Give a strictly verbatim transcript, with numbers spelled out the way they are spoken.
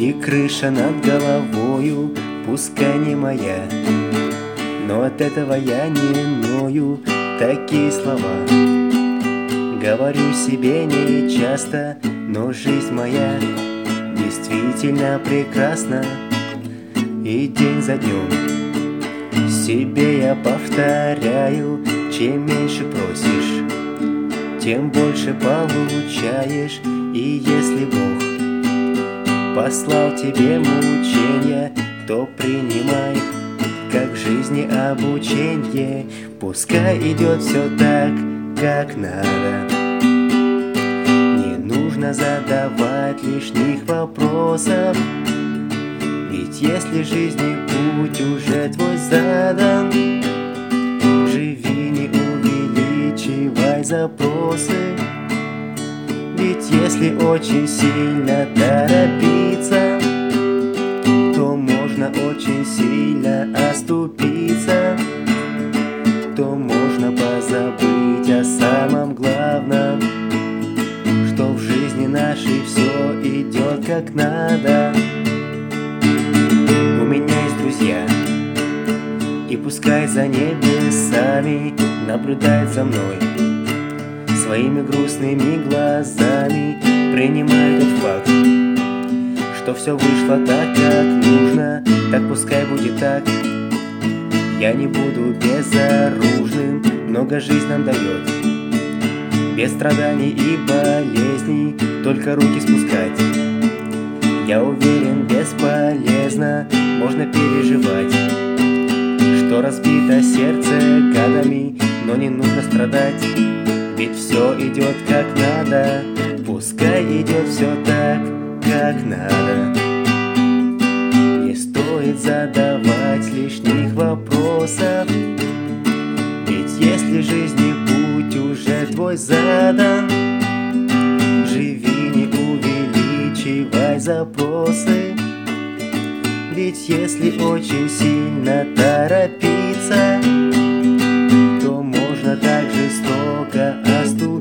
И крыша над головою пускай не моя, но от этого я не ною. Такие слова говорю себе не часто, но жизнь моя действительно прекрасна. И день за днем себе я повторяю: чем меньше просишь, тем больше получаешь. И если Бог послал тебе мучения, то принимай как жизни обучение. Пускай идет все так, как надо. Не нужно задавать лишних вопросов, ведь если жизни путь уже твой задан, живи, не увеличивай запросы. Ведь если очень сильно торопиться, то можно очень сильно оступиться, то можно позабыть о самом главном, что в жизни нашей все идет как надо. У меня есть друзья, и пускай за небесами наблюдают за мной своими грустными глазами, принимаю тот факт, что все вышло так, как нужно. Так пускай будет так. Я не буду безоружным, много жизнь нам дает, без страданий и болезней, только руки спускать. Я уверен, бесполезно, можно переживать, что разбито сердце годами, но не нужно страдать, ведь все идет как надо. Пускай идет все так, как надо. Не стоит задавать лишних вопросов, ведь если жизни путь уже твой задан, живи, не увеличивай запросы. Ведь если очень сильно торопиться, то можно так жестоко оступиться.